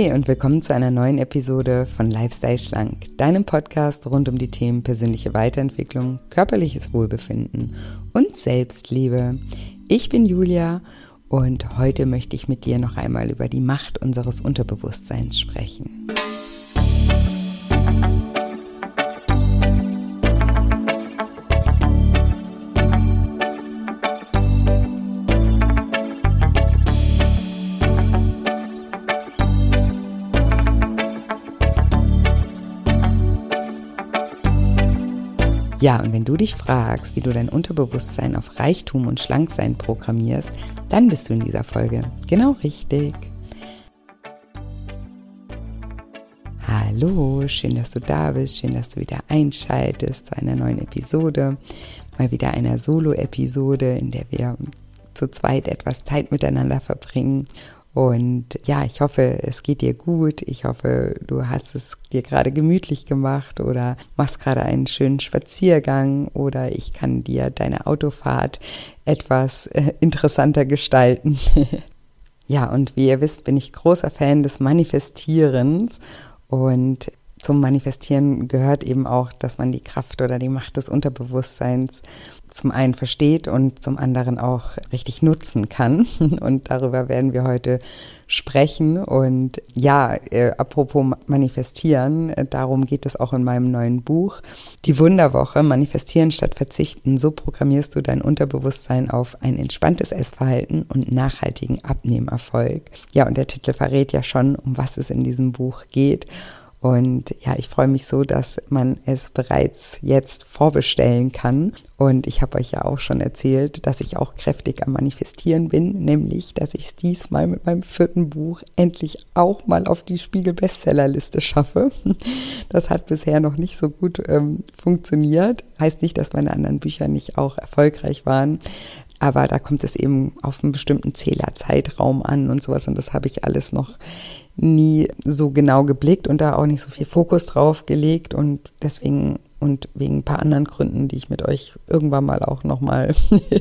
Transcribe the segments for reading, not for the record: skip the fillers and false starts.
Hi und willkommen zu einer neuen Episode von Lifestyle Schlank, deinem Podcast rund um die Themen persönliche Weiterentwicklung, körperliches Wohlbefinden und Selbstliebe. Ich bin Julia und heute möchte ich mit dir noch einmal über die Macht unseres Unterbewusstseins sprechen. Ja, und wenn du dich fragst, wie du dein Unterbewusstsein auf Reichtum und Schlanksein programmierst, dann bist du in dieser Folge genau richtig. Hallo, schön, dass du da bist, schön, dass du wieder einschaltest zu einer neuen Episode, mal wieder einer Solo-Episode, in der wir zu zweit etwas Zeit miteinander verbringen. Und ja, ich hoffe, es geht dir gut. Ich hoffe, du hast es dir gerade gemütlich gemacht oder machst gerade einen schönen Spaziergang oder ich kann dir deine Autofahrt etwas interessanter gestalten. Ja, und wie ihr wisst, bin ich großer Fan des Manifestierens und zum Manifestieren gehört eben auch, dass man die Kraft oder die Macht des Unterbewusstseins zum einen versteht und zum anderen auch richtig nutzen kann. Und darüber werden wir heute sprechen. Und ja, apropos Manifestieren, darum geht es auch in meinem neuen Buch. Die Wunderwoche, Manifestieren statt Verzichten. So programmierst du dein Unterbewusstsein auf ein entspanntes Essverhalten und nachhaltigen Abnehmerfolg. Ja, und der Titel verrät ja schon, um was es in diesem Buch geht. Und ja, ich freue mich so, dass man es bereits jetzt vorbestellen kann. Und ich habe euch ja auch schon erzählt, dass ich auch kräftig am Manifestieren bin, nämlich, dass ich es diesmal mit meinem 4. Buch endlich auch mal auf die Spiegel-Bestsellerliste schaffe. Das hat bisher noch nicht so gut funktioniert. Heißt nicht, dass meine anderen Bücher nicht auch erfolgreich waren. Aber da kommt es eben auf einen bestimmten Zählerzeitraum an und sowas. Und das habe ich alles noch nie so genau geblickt und da auch nicht so viel Fokus drauf gelegt. Und deswegen und wegen ein paar anderen Gründen, die ich mit euch irgendwann mal auch nochmal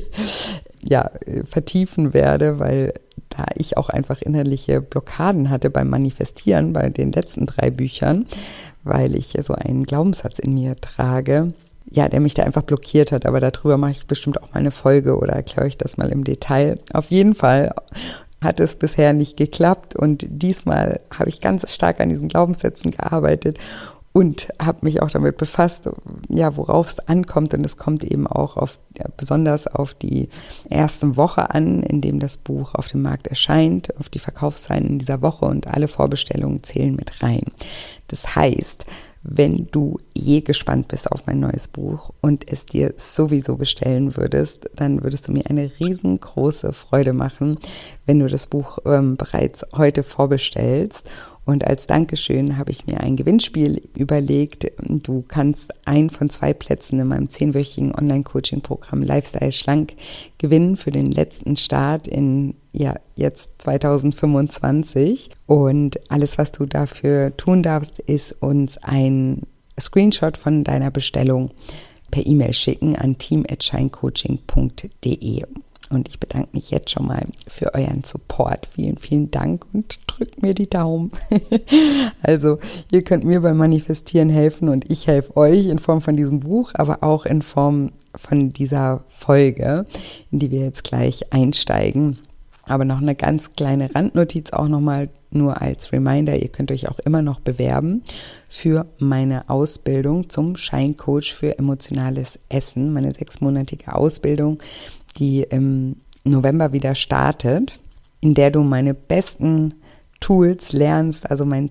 vertiefen werde, weil da ich auch einfach innerliche Blockaden hatte beim Manifestieren bei den letzten 3 Büchern, weil ich so einen Glaubenssatz in mir trage, ja, der mich da einfach blockiert hat, aber darüber mache ich bestimmt auch mal eine Folge oder erkläre euch das mal im Detail. Auf jeden Fall hat es bisher nicht geklappt und diesmal habe ich ganz stark an diesen Glaubenssätzen gearbeitet und habe mich auch damit befasst, ja, worauf es ankommt, und es kommt eben auch besonders auf die erste Woche an, in dem das Buch auf dem Markt erscheint, auf die Verkaufszahlen in dieser Woche, und alle Vorbestellungen zählen mit rein. Das heißt, wenn du gespannt bist auf mein neues Buch und es dir sowieso bestellen würdest, dann würdest du mir eine riesengroße Freude machen, wenn du das Buch bereits heute vorbestellst. Und als Dankeschön habe ich mir ein Gewinnspiel überlegt. Du kannst einen von 2 Plätzen in meinem 10-wöchigen Online-Coaching-Programm Lifestyle Schlank gewinnen für den letzten Start in jetzt 2025. Und alles, was du dafür tun darfst, ist uns ein Screenshot von deiner Bestellung per E-Mail schicken an team@shinecoaching.de. Und ich bedanke mich jetzt schon mal für euren Support. Vielen, vielen Dank und drückt mir die Daumen. Also, ihr könnt mir beim Manifestieren helfen und ich helfe euch in Form von diesem Buch, aber auch in Form von dieser Folge, in die wir jetzt gleich einsteigen. Aber noch eine ganz kleine Randnotiz auch nochmal, nur als Reminder: Ihr könnt euch auch immer noch bewerben für meine Ausbildung zum Shine-Coach für emotionales Essen, meine 6-monatige Ausbildung, die im November wieder startet, in der du meine besten Tools lernst, also mein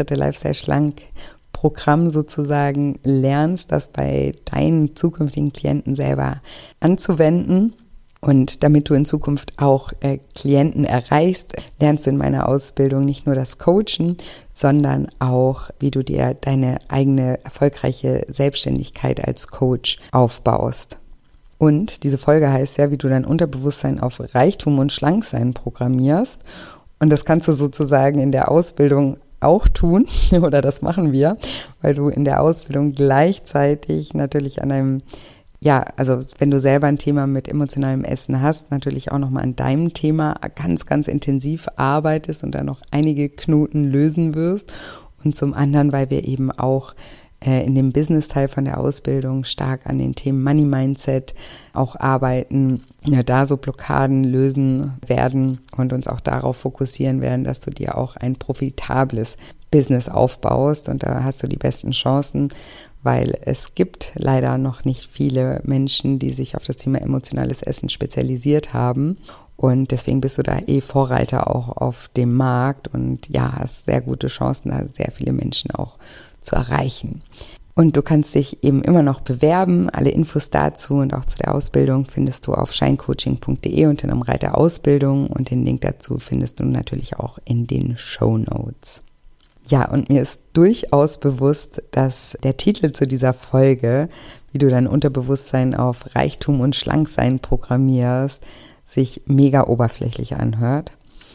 10-Schritte-Lifestyle-Schlank-Programm sozusagen lernst, das bei deinen zukünftigen Klienten selber anzuwenden. Und damit du in Zukunft auch Klienten erreichst, lernst du in meiner Ausbildung nicht nur das Coachen, sondern auch, wie du dir deine eigene erfolgreiche Selbstständigkeit als Coach aufbaust. Und diese Folge heißt ja, wie du dein Unterbewusstsein auf Reichtum und Schlanksein programmierst. Und das kannst du sozusagen in der Ausbildung auch tun, oder das machen wir, weil du in der Ausbildung gleichzeitig natürlich an einem ja, also wenn du selber ein Thema mit emotionalem Essen hast, natürlich auch nochmal an deinem Thema ganz, ganz intensiv arbeitest und da noch einige Knoten lösen wirst. Und zum anderen, weil wir eben auch in dem Business-Teil von der Ausbildung stark an den Themen Money Mindset auch arbeiten, ja, da so Blockaden lösen werden und uns auch darauf fokussieren werden, dass du dir auch ein profitables Business aufbaust, und da hast du die besten Chancen, weil es gibt leider noch nicht viele Menschen, die sich auf das Thema emotionales Essen spezialisiert haben. Und deswegen bist du da Vorreiter auch auf dem Markt und ja, hast sehr gute Chancen, da sehr viele Menschen auch zu erreichen. Und du kannst dich eben immer noch bewerben. Alle Infos dazu und auch zu der Ausbildung findest du auf shinecoaching.de unter dem Reiter Ausbildung, und den Link dazu findest du natürlich auch in den Shownotes. Ja, und mir ist durchaus bewusst, dass der Titel zu dieser Folge, wie du dein Unterbewusstsein auf Reichtum und Schlanksein programmierst, sich mega oberflächlich anhört.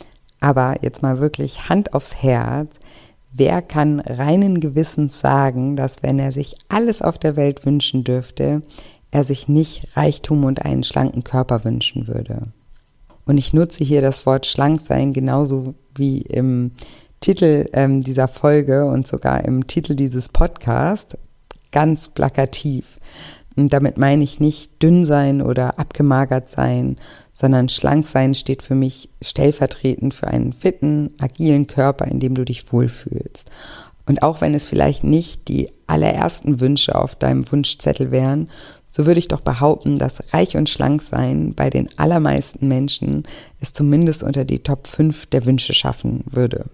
Aber jetzt mal wirklich Hand aufs Herz. Wer kann reinen Gewissens sagen, dass wenn er sich alles auf der Welt wünschen dürfte, er sich nicht Reichtum und einen schlanken Körper wünschen würde? Und ich nutze hier das Wort schlank sein genauso wie im Titel dieser Folge und sogar im Titel dieses Podcasts ganz plakativ. Und damit meine ich nicht dünn sein oder abgemagert sein, sondern schlank sein steht für mich stellvertretend für einen fitten, agilen Körper, in dem du dich wohlfühlst. Und auch wenn es vielleicht nicht die allerersten Wünsche auf deinem Wunschzettel wären, so würde ich doch behaupten, dass reich und schlank sein bei den allermeisten Menschen es zumindest unter die Top 5 der Wünsche schaffen würde.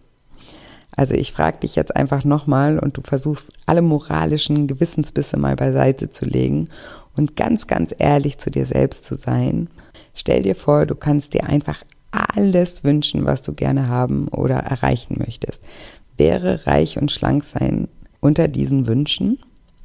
Also ich frage dich jetzt einfach nochmal, und du versuchst alle moralischen Gewissensbisse mal beiseite zu legen und ganz, ganz ehrlich zu dir selbst zu sein. Stell dir vor, du kannst dir einfach alles wünschen, was du gerne haben oder erreichen möchtest. Wäre reich und schlank sein unter diesen Wünschen?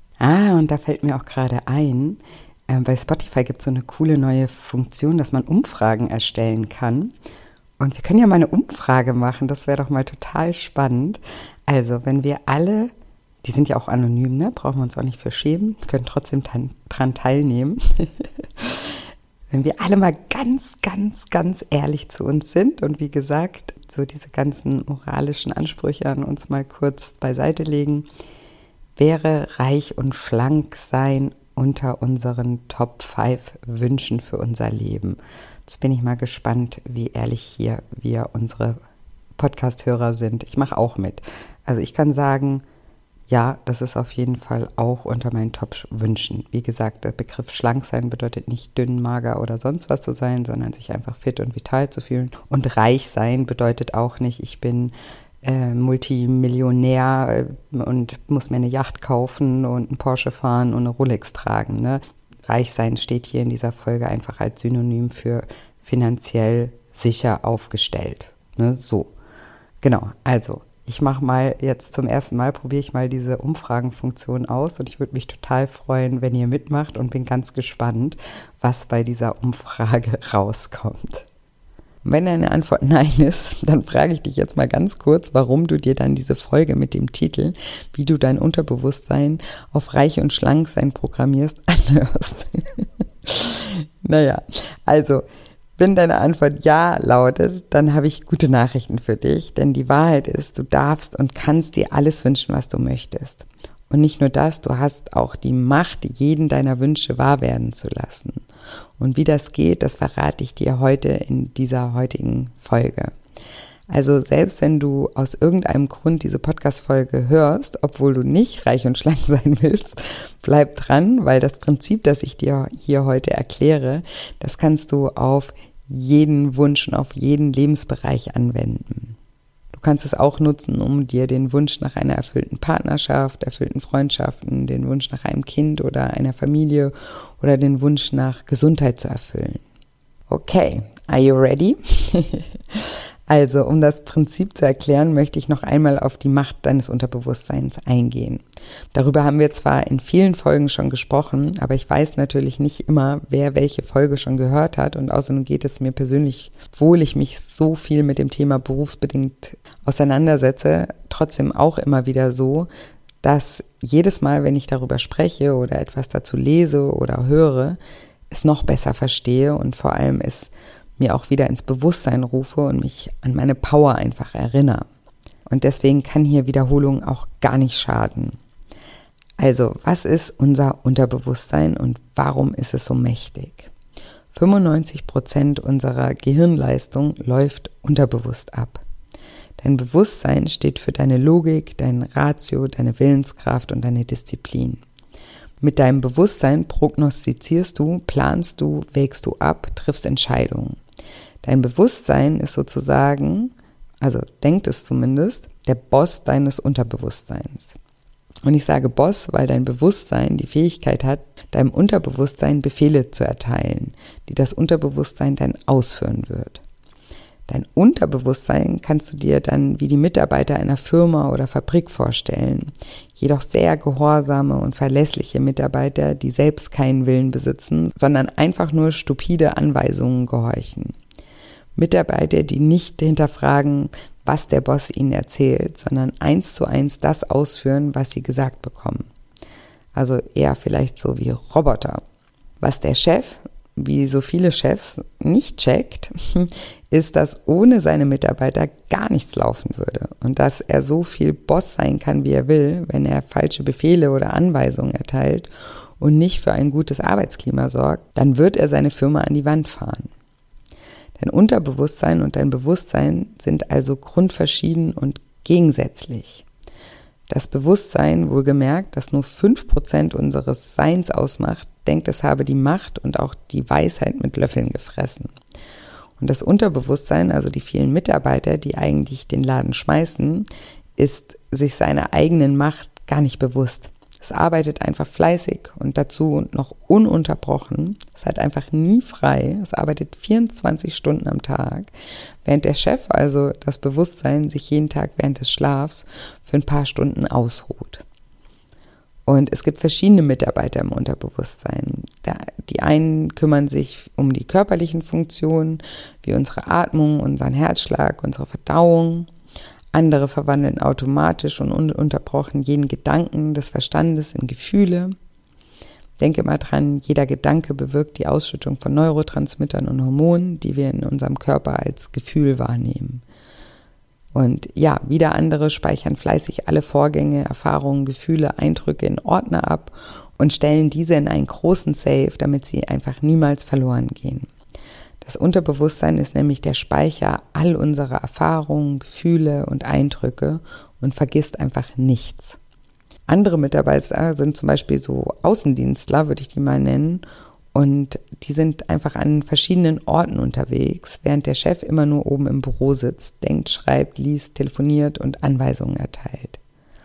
Und da fällt mir auch gerade ein, bei Spotify gibt es so eine coole neue Funktion, dass man Umfragen erstellen kann. Und wir können ja mal eine Umfrage machen, das wäre doch mal total spannend. Also wenn wir alle, die sind ja auch anonym, ne? Brauchen wir uns auch nicht für schämen, können trotzdem dran teilnehmen. Wenn wir alle mal ganz, ganz, ganz ehrlich zu uns sind und wie gesagt, so diese ganzen moralischen Ansprüche an uns mal kurz beiseite legen, wäre reich und schlank sein unter unseren Top 5 Wünschen für unser Leben. Jetzt bin ich mal gespannt, wie ehrlich hier wir unsere Podcast-Hörer sind. Ich mache auch mit. Also ich kann sagen, ja, das ist auf jeden Fall auch unter meinen Top-Wünschen. Wie gesagt, der Begriff schlank sein bedeutet nicht dünn, mager oder sonst was zu sein, sondern sich einfach fit und vital zu fühlen. Und reich sein bedeutet auch nicht, ich bin Multimillionär und muss mir eine Yacht kaufen und einen Porsche fahren und eine Rolex tragen, ne? Reich sein steht hier in dieser Folge einfach als Synonym für finanziell sicher aufgestellt. Ne? So, genau. Also ich mache mal jetzt zum ersten Mal, probiere ich mal diese Umfragenfunktion aus, und ich würde mich total freuen, wenn ihr mitmacht, und bin ganz gespannt, was bei dieser Umfrage rauskommt. Und wenn deine Antwort nein ist, dann frage ich dich jetzt mal ganz kurz, warum du dir dann diese Folge mit dem Titel, wie du dein Unterbewusstsein auf reich und schlank sein programmierst, anhörst. Naja, also, wenn deine Antwort ja lautet, dann habe ich gute Nachrichten für dich, denn die Wahrheit ist, du darfst und kannst dir alles wünschen, was du möchtest. Und nicht nur das, du hast auch die Macht, jeden deiner Wünsche wahr werden zu lassen. Und wie das geht, das verrate ich dir heute in dieser heutigen Folge. Also selbst wenn du aus irgendeinem Grund diese Podcast-Folge hörst, obwohl du nicht reich und schlank sein willst, bleib dran, weil das Prinzip, das ich dir hier heute erkläre, das kannst du auf jeden Wunsch und auf jeden Lebensbereich anwenden. Du kannst es auch nutzen, um dir den Wunsch nach einer erfüllten Partnerschaft, erfüllten Freundschaften, den Wunsch nach einem Kind oder einer Familie oder den Wunsch nach Gesundheit zu erfüllen. Okay, are you ready? Also, um das Prinzip zu erklären, möchte ich noch einmal auf die Macht deines Unterbewusstseins eingehen. Darüber haben wir zwar in vielen Folgen schon gesprochen, aber ich weiß natürlich nicht immer, wer welche Folge schon gehört hat, und außerdem geht es mir persönlich, obwohl ich mich so viel mit dem Thema berufsbedingt auseinandersetze, trotzdem auch immer wieder so, dass jedes Mal, wenn ich darüber spreche oder etwas dazu lese oder höre, es noch besser verstehe und vor allem es mir auch wieder ins Bewusstsein rufe und mich an meine Power einfach erinnere. Und deswegen kann hier Wiederholung auch gar nicht schaden. Also, was ist unser Unterbewusstsein und warum ist es so mächtig? 95% unserer Gehirnleistung läuft unterbewusst ab. Dein Bewusstsein steht für deine Logik, dein Ratio, deine Willenskraft und deine Disziplin. Mit deinem Bewusstsein prognostizierst du, planst du, wägst du ab, triffst Entscheidungen. Dein Bewusstsein ist sozusagen, also denkt es zumindest, der Boss deines Unterbewusstseins. Und ich sage Boss, weil dein Bewusstsein die Fähigkeit hat, deinem Unterbewusstsein Befehle zu erteilen, die das Unterbewusstsein dann ausführen wird. Dein Unterbewusstsein kannst du dir dann wie die Mitarbeiter einer Firma oder Fabrik vorstellen, jedoch sehr gehorsame und verlässliche Mitarbeiter, die selbst keinen Willen besitzen, sondern einfach nur stupide Anweisungen gehorchen. Mitarbeiter, die nicht hinterfragen, was der Boss ihnen erzählt, sondern 1:1 das ausführen, was sie gesagt bekommen. Also eher vielleicht so wie Roboter. Was der Chef, wie so viele Chefs, nicht checkt, ist, dass ohne seine Mitarbeiter gar nichts laufen würde und dass er so viel Boss sein kann, wie er will, wenn er falsche Befehle oder Anweisungen erteilt und nicht für ein gutes Arbeitsklima sorgt, dann wird er seine Firma an die Wand fahren. Dein Unterbewusstsein und dein Bewusstsein sind also grundverschieden und gegensätzlich. Das Bewusstsein, wohlgemerkt, das nur 5% unseres Seins ausmacht, denkt, es habe die Macht und auch die Weisheit mit Löffeln gefressen. Und das Unterbewusstsein, also die vielen Mitarbeiter, die eigentlich den Laden schmeißen, ist sich seiner eigenen Macht gar nicht bewusst. Es arbeitet einfach fleißig und dazu noch ununterbrochen. Es hat einfach nie frei. Es arbeitet 24 Stunden am Tag, während der Chef, also das Bewusstsein, sich jeden Tag während des Schlafs für ein paar Stunden ausruht. Und es gibt verschiedene Mitarbeiter im Unterbewusstsein. Die einen kümmern sich um die körperlichen Funktionen, wie unsere Atmung, unseren Herzschlag, unsere Verdauung. Andere verwandeln automatisch und ununterbrochen jeden Gedanken des Verstandes in Gefühle. Denke mal dran, jeder Gedanke bewirkt die Ausschüttung von Neurotransmittern und Hormonen, die wir in unserem Körper als Gefühl wahrnehmen. Und ja, wieder andere speichern fleißig alle Vorgänge, Erfahrungen, Gefühle, Eindrücke in Ordner ab und stellen diese in einen großen Safe, damit sie einfach niemals verloren gehen. Das Unterbewusstsein ist nämlich der Speicher all unserer Erfahrungen, Gefühle und Eindrücke und vergisst einfach nichts. Andere Mitarbeiter sind zum Beispiel so Außendienstler, würde ich die mal nennen, und die sind einfach an verschiedenen Orten unterwegs, während der Chef immer nur oben im Büro sitzt, denkt, schreibt, liest, telefoniert und Anweisungen erteilt.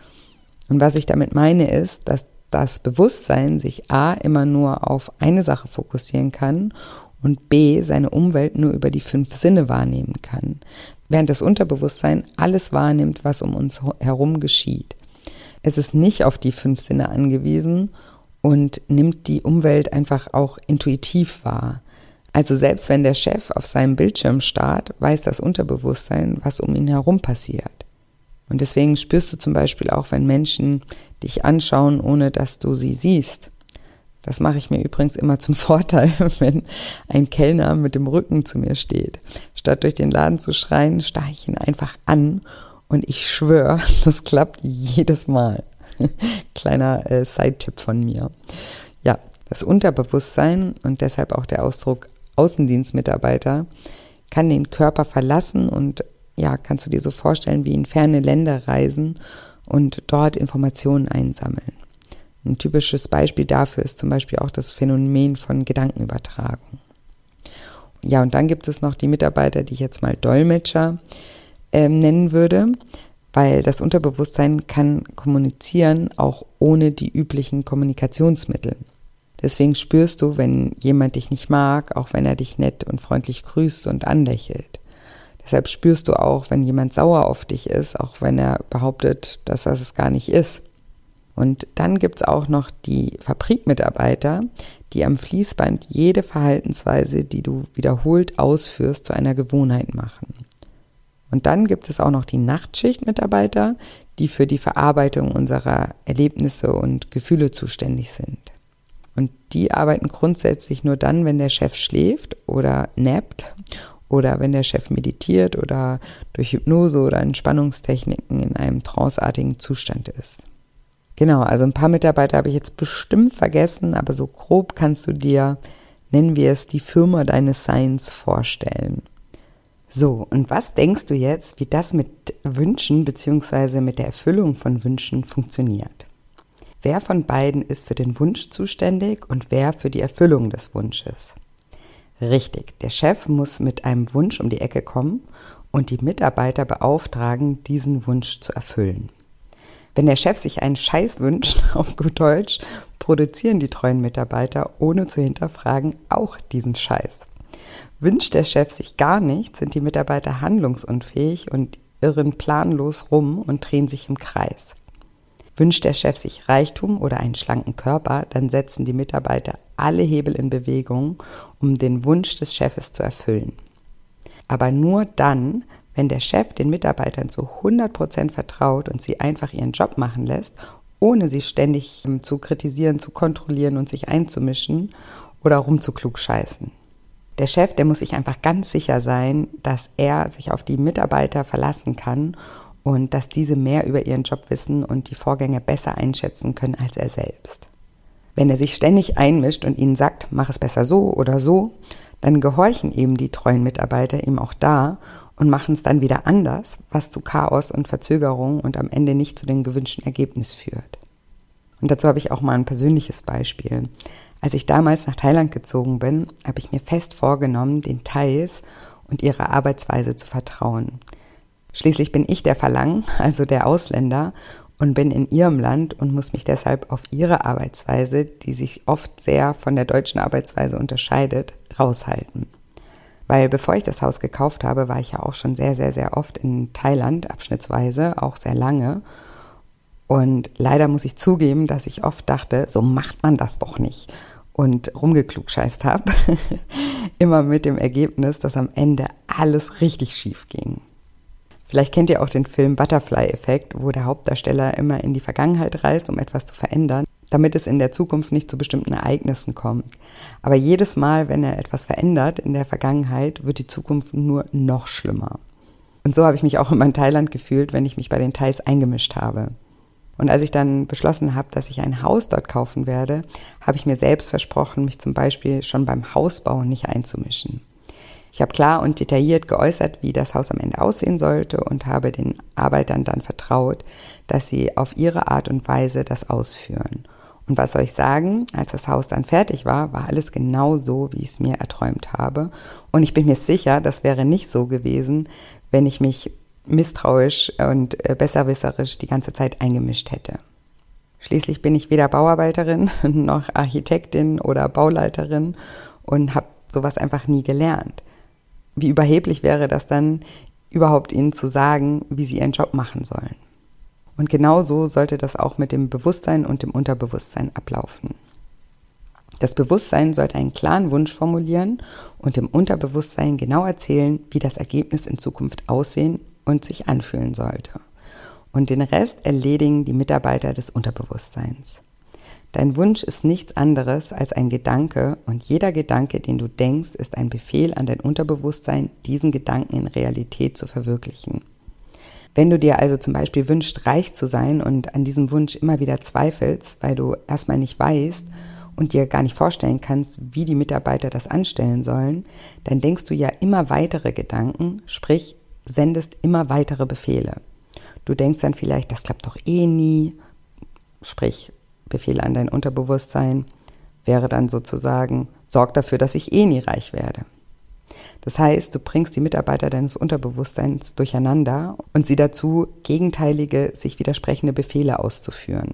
Und was ich damit meine ist, dass das Bewusstsein sich A immer nur auf eine Sache fokussieren kann und B, seine Umwelt nur über die 5 Sinne wahrnehmen kann, während das Unterbewusstsein alles wahrnimmt, was um uns herum geschieht. Es ist nicht auf die 5 Sinne angewiesen und nimmt die Umwelt einfach auch intuitiv wahr. Also selbst wenn der Chef auf seinem Bildschirm starrt, weiß das Unterbewusstsein, was um ihn herum passiert. Und deswegen spürst du zum Beispiel auch, wenn Menschen dich anschauen, ohne dass du sie siehst. Das mache ich mir übrigens immer zum Vorteil, wenn ein Kellner mit dem Rücken zu mir steht. Statt durch den Laden zu schreien, starre ich ihn einfach an und ich schwöre, das klappt jedes Mal. Kleiner Side-Tipp von mir. Ja, das Unterbewusstsein und deshalb auch der Ausdruck Außendienstmitarbeiter kann den Körper verlassen und ja, kannst du dir so vorstellen, wie in ferne Länder reisen und dort Informationen einsammeln. Ein typisches Beispiel dafür ist zum Beispiel auch das Phänomen von Gedankenübertragung. Ja, und dann gibt es noch die Mitarbeiter, die ich jetzt mal Dolmetscher nennen würde, weil das Unterbewusstsein kann kommunizieren, auch ohne die üblichen Kommunikationsmittel. Deswegen spürst du, wenn jemand dich nicht mag, auch wenn er dich nett und freundlich grüßt und anlächelt. Deshalb spürst du auch, wenn jemand sauer auf dich ist, auch wenn er behauptet, dass er es gar nicht ist. Und dann gibt es auch noch die Fabrikmitarbeiter, die am Fließband jede Verhaltensweise, die du wiederholt ausführst, zu einer Gewohnheit machen. Und dann gibt es auch noch die Nachtschichtmitarbeiter, die für die Verarbeitung unserer Erlebnisse und Gefühle zuständig sind. Und die arbeiten grundsätzlich nur dann, wenn der Chef schläft oder nappt oder wenn der Chef meditiert oder durch Hypnose oder Entspannungstechniken in einem tranceartigen Zustand ist. Genau, also ein paar Mitarbeiter habe ich jetzt bestimmt vergessen, aber so grob kannst du dir, nennen wir es, die Firma deines Seins vorstellen. So, und was denkst du jetzt, wie das mit Wünschen bzw. mit der Erfüllung von Wünschen funktioniert? Wer von beiden ist für den Wunsch zuständig und wer für die Erfüllung des Wunsches? Richtig, der Chef muss mit einem Wunsch um die Ecke kommen und die Mitarbeiter beauftragen, diesen Wunsch zu erfüllen. Wenn der Chef sich einen Scheiß wünscht, auf gut Deutsch, produzieren die treuen Mitarbeiter, ohne zu hinterfragen, auch diesen Scheiß. Wünscht der Chef sich gar nichts, sind die Mitarbeiter handlungsunfähig und irren planlos rum und drehen sich im Kreis. Wünscht der Chef sich Reichtum oder einen schlanken Körper, dann setzen die Mitarbeiter alle Hebel in Bewegung, um den Wunsch des Chefes zu erfüllen. Aber nur dann, wenn der Chef den Mitarbeitern zu 100% vertraut und sie einfach ihren Job machen lässt, ohne sie ständig zu kritisieren, zu kontrollieren und sich einzumischen oder rumzuklugscheißen. Der Chef, der muss sich einfach ganz sicher sein, dass er sich auf die Mitarbeiter verlassen kann und dass diese mehr über ihren Job wissen und die Vorgänge besser einschätzen können als er selbst. Wenn er sich ständig einmischt und ihnen sagt, mach es besser so oder so, dann gehorchen eben die treuen Mitarbeiter ihm auch da und machen es dann wieder anders, was zu Chaos und Verzögerung und am Ende nicht zu dem gewünschten Ergebnis führt. Und dazu habe ich auch mal ein persönliches Beispiel. Als ich damals nach Thailand gezogen bin, habe ich mir fest vorgenommen, den Thais und ihrer Arbeitsweise zu vertrauen. Schließlich bin ich der Falang, also der Ausländer, und bin in ihrem Land und muss mich deshalb auf ihre Arbeitsweise, die sich oft sehr von der deutschen Arbeitsweise unterscheidet, raushalten. Weil bevor ich das Haus gekauft habe, war ich ja auch schon sehr, sehr, sehr oft in Thailand, abschnittsweise, auch sehr lange. Und leider muss ich zugeben, dass ich oft dachte, so macht man das doch nicht. Und rumgeklugscheißt habe. Immer mit dem Ergebnis, dass am Ende alles richtig schief ging. Vielleicht kennt ihr auch den Film Butterfly-Effekt, wo der Hauptdarsteller immer in die Vergangenheit reist, um etwas zu verändern, damit es in der Zukunft nicht zu bestimmten Ereignissen kommt. Aber jedes Mal, wenn er etwas verändert in der Vergangenheit, wird die Zukunft nur noch schlimmer. Und so habe ich mich auch immer in Thailand gefühlt, wenn ich mich bei den Thais eingemischt habe. Und als ich dann beschlossen habe, dass ich ein Haus dort kaufen werde, habe ich mir selbst versprochen, mich zum Beispiel schon beim Hausbau nicht einzumischen. Ich habe klar und detailliert geäußert, wie das Haus am Ende aussehen sollte und habe den Arbeitern dann vertraut, dass sie auf ihre Art und Weise das ausführen. Und was soll ich sagen, als das Haus dann fertig war, war alles genau so, wie ich es mir erträumt habe. Und ich bin mir sicher, das wäre nicht so gewesen, wenn ich mich misstrauisch und besserwisserisch die ganze Zeit eingemischt hätte. Schließlich bin ich weder Bauarbeiterin noch Architektin oder Bauleiterin und habe sowas einfach nie gelernt. Wie überheblich wäre das dann, überhaupt ihnen zu sagen, wie sie ihren Job machen sollen. Und genauso sollte das auch mit dem Bewusstsein und dem Unterbewusstsein ablaufen. Das Bewusstsein sollte einen klaren Wunsch formulieren und dem Unterbewusstsein genau erzählen, wie das Ergebnis in Zukunft aussehen und sich anfühlen sollte. Und den Rest erledigen die Mitarbeiter des Unterbewusstseins. Dein Wunsch ist nichts anderes als ein Gedanke und jeder Gedanke, den du denkst, ist ein Befehl an dein Unterbewusstsein, diesen Gedanken in Realität zu verwirklichen. Wenn du dir also zum Beispiel wünschst, reich zu sein und an diesem Wunsch immer wieder zweifelst, weil du erstmal nicht weißt und dir gar nicht vorstellen kannst, wie die Mitarbeiter das anstellen sollen, dann denkst du ja immer weitere Gedanken, sprich sendest immer weitere Befehle. Du denkst dann vielleicht, das klappt doch eh nie, sprich Befehle an dein Unterbewusstsein, wäre dann sozusagen, sorg dafür, dass ich eh nie reich werde. Das heißt, du bringst die Mitarbeiter deines Unterbewusstseins durcheinander und sie dazu, gegenteilige, sich widersprechende Befehle auszuführen.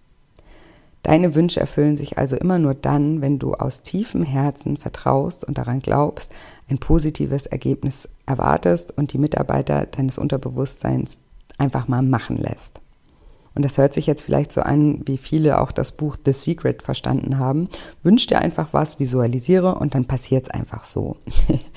Deine Wünsche erfüllen sich also immer nur dann, wenn du aus tiefem Herzen vertraust und daran glaubst, ein positives Ergebnis erwartest und die Mitarbeiter deines Unterbewusstseins einfach mal machen lässt. Und das hört sich jetzt vielleicht so an, wie viele auch das Buch The Secret verstanden haben. Wünsch dir einfach was, visualisiere und dann passiert es einfach so.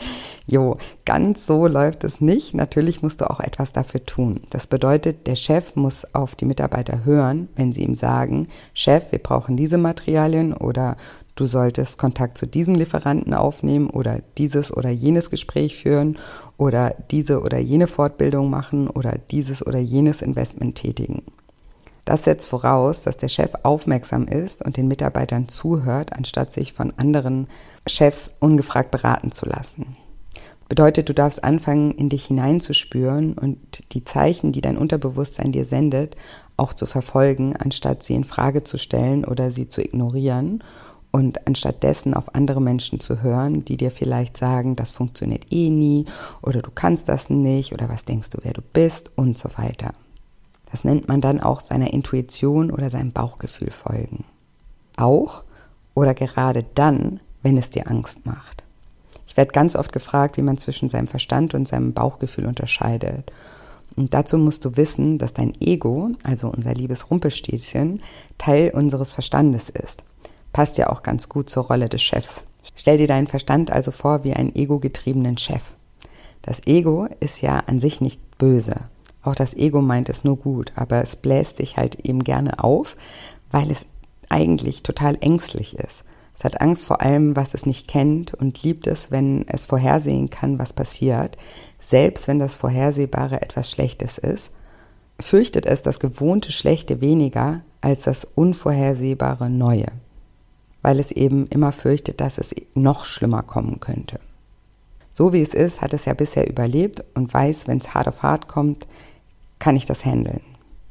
Jo, ganz so läuft es nicht. Natürlich musst du auch etwas dafür tun. Das bedeutet, der Chef muss auf die Mitarbeiter hören, wenn sie ihm sagen, Chef, wir brauchen diese Materialien oder du solltest Kontakt zu diesem Lieferanten aufnehmen oder dieses oder jenes Gespräch führen oder diese oder jene Fortbildung machen oder dieses oder jenes Investment tätigen. Das setzt voraus, dass der Chef aufmerksam ist und den Mitarbeitern zuhört, anstatt sich von anderen Chefs ungefragt beraten zu lassen. Bedeutet, du darfst anfangen, in dich hineinzuspüren und die Zeichen, die dein Unterbewusstsein dir sendet, auch zu verfolgen, anstatt sie in Frage zu stellen oder sie zu ignorieren und anstatt dessen auf andere Menschen zu hören, die dir vielleicht sagen, das funktioniert eh nie oder du kannst das nicht oder was denkst du, wer du bist und so weiter. Das nennt man dann auch seiner Intuition oder seinem Bauchgefühl folgen. Auch oder gerade dann, wenn es dir Angst macht. Ich werde ganz oft gefragt, wie man zwischen seinem Verstand und seinem Bauchgefühl unterscheidet. Und dazu musst du wissen, dass dein Ego, also unser liebes Rumpelstilzchen, Teil unseres Verstandes ist. Passt ja auch ganz gut zur Rolle des Chefs. Stell dir deinen Verstand also vor wie einen ego-getriebenen Chef. Das Ego ist ja an sich nicht böse. Auch das Ego meint es nur gut, aber es bläst sich halt eben gerne auf, weil es eigentlich total ängstlich ist. Es hat Angst vor allem, was es nicht kennt und liebt es, wenn es vorhersehen kann, was passiert. Selbst wenn das Vorhersehbare etwas Schlechtes ist, fürchtet es das gewohnte Schlechte weniger als das unvorhersehbare Neue, weil es eben immer fürchtet, dass es noch schlimmer kommen könnte. So wie es ist, hat es ja bisher überlebt und weiß, wenn es hart auf hart kommt, kann ich das handeln.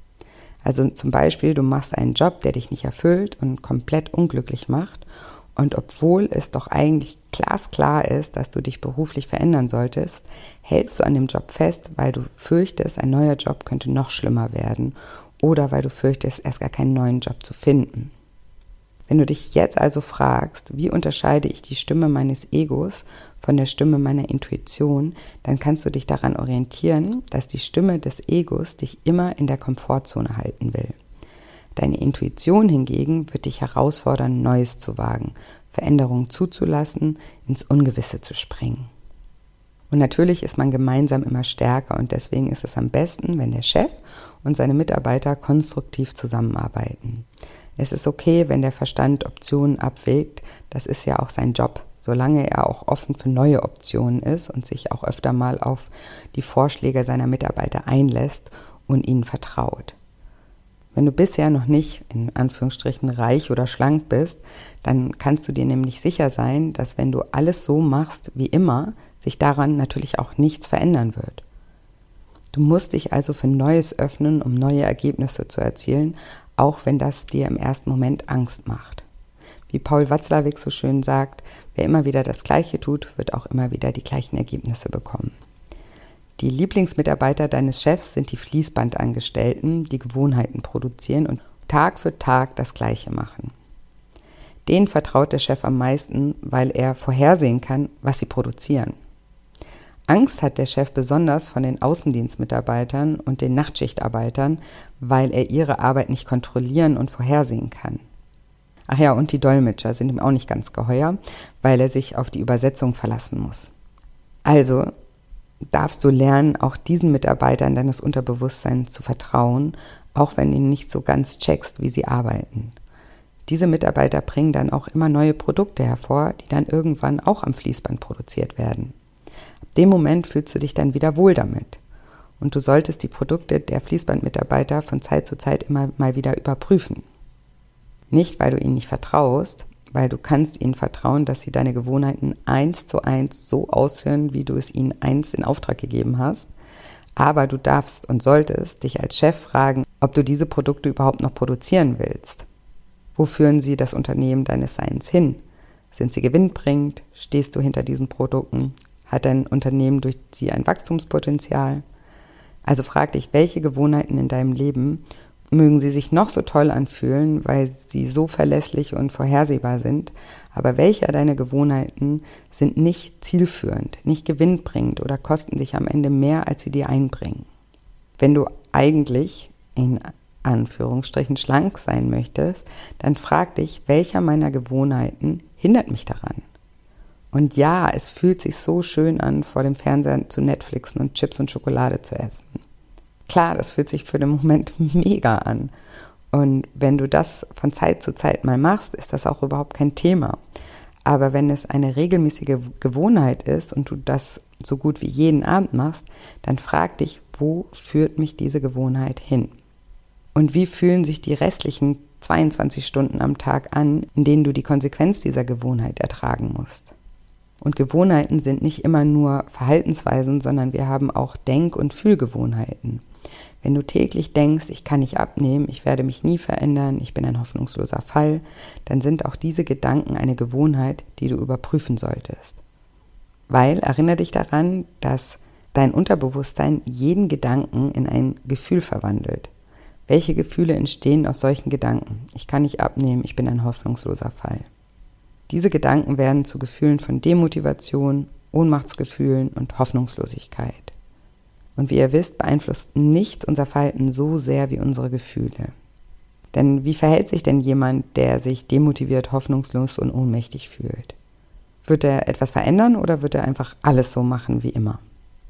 Also zum Beispiel, du machst einen Job, der dich nicht erfüllt und komplett unglücklich macht. Und obwohl es doch eigentlich glasklar ist, dass du dich beruflich verändern solltest, hältst du an dem Job fest, weil du fürchtest, ein neuer Job könnte noch schlimmer werden oder weil du fürchtest, erst gar keinen neuen Job zu finden. Wenn du dich jetzt also fragst, wie unterscheide ich die Stimme meines Egos von der Stimme meiner Intuition, dann kannst du dich daran orientieren, dass die Stimme des Egos dich immer in der Komfortzone halten will. Deine Intuition hingegen wird dich herausfordern, Neues zu wagen, Veränderungen zuzulassen, ins Ungewisse zu springen. Und natürlich ist man gemeinsam immer stärker und deswegen ist es am besten, wenn der Chef und seine Mitarbeiter konstruktiv zusammenarbeiten. Es ist okay, wenn der Verstand Optionen abwägt, das ist ja auch sein Job, solange er auch offen für neue Optionen ist und sich auch öfter mal auf die Vorschläge seiner Mitarbeiter einlässt und ihnen vertraut. Wenn du bisher noch nicht, in Anführungsstrichen, reich oder schlank bist, dann kannst du dir nämlich sicher sein, dass wenn du alles so machst wie immer, sich daran natürlich auch nichts verändern wird. Du musst dich also für Neues öffnen, um neue Ergebnisse zu erzielen, auch wenn das dir im ersten Moment Angst macht. Wie Paul Watzlawick so schön sagt, wer immer wieder das Gleiche tut, wird auch immer wieder die gleichen Ergebnisse bekommen. Die Lieblingsmitarbeiter deines Chefs sind die Fließbandangestellten, die Gewohnheiten produzieren und Tag für Tag das Gleiche machen. Denen vertraut der Chef am meisten, weil er vorhersehen kann, was sie produzieren. Angst hat der Chef besonders von den Außendienstmitarbeitern und den Nachtschichtarbeitern, weil er ihre Arbeit nicht kontrollieren und vorhersehen kann. Ach ja, und die Dolmetscher sind ihm auch nicht ganz geheuer, weil er sich auf die Übersetzung verlassen muss. Also darfst du lernen, auch diesen Mitarbeitern deines Unterbewusstseins zu vertrauen, auch wenn du nicht so ganz checkst, wie sie arbeiten. Diese Mitarbeiter bringen dann auch immer neue Produkte hervor, die dann irgendwann auch am Fließband produziert werden. Ab dem Moment fühlst du dich dann wieder wohl damit. Und du solltest die Produkte der Fließbandmitarbeiter von Zeit zu Zeit immer mal wieder überprüfen. Nicht, weil du ihnen nicht vertraust, weil du kannst ihnen vertrauen, dass sie deine Gewohnheiten 1:1 so ausführen, wie du es ihnen einst in Auftrag gegeben hast. Aber du darfst und solltest dich als Chef fragen, ob du diese Produkte überhaupt noch produzieren willst. Wo führen sie das Unternehmen deines Seins hin? Sind sie gewinnbringend? Stehst du hinter diesen Produkten? Hat dein Unternehmen durch sie ein Wachstumspotenzial? Also frag dich, welche Gewohnheiten in deinem Leben mögen sie sich noch so toll anfühlen, weil sie so verlässlich und vorhersehbar sind, aber welche deiner Gewohnheiten sind nicht zielführend, nicht gewinnbringend oder kosten dich am Ende mehr, als sie dir einbringen? Wenn du eigentlich, in Anführungsstrichen, schlank sein möchtest, dann frag dich, welcher meiner Gewohnheiten hindert mich daran? Und ja, es fühlt sich so schön an, vor dem Fernseher zu Netflixen und Chips und Schokolade zu essen. Klar, das fühlt sich für den Moment mega an. Und wenn du das von Zeit zu Zeit mal machst, ist das auch überhaupt kein Thema. Aber wenn es eine regelmäßige Gewohnheit ist und du das so gut wie jeden Abend machst, dann frag dich, wo führt mich diese Gewohnheit hin? Und wie fühlen sich die restlichen 22 Stunden am Tag an, in denen du die Konsequenz dieser Gewohnheit ertragen musst? Und Gewohnheiten sind nicht immer nur Verhaltensweisen, sondern wir haben auch Denk- und Fühlgewohnheiten. Wenn du täglich denkst, ich kann nicht abnehmen, ich werde mich nie verändern, ich bin ein hoffnungsloser Fall, dann sind auch diese Gedanken eine Gewohnheit, die du überprüfen solltest. Weil, erinnere dich daran, dass dein Unterbewusstsein jeden Gedanken in ein Gefühl verwandelt. Welche Gefühle entstehen aus solchen Gedanken? Ich kann nicht abnehmen, ich bin ein hoffnungsloser Fall. Diese Gedanken werden zu Gefühlen von Demotivation, Ohnmachtsgefühlen und Hoffnungslosigkeit. Und wie ihr wisst, beeinflusst nichts unser Verhalten so sehr wie unsere Gefühle. Denn wie verhält sich denn jemand, der sich demotiviert, hoffnungslos und ohnmächtig fühlt? Wird er etwas verändern oder wird er einfach alles so machen wie immer?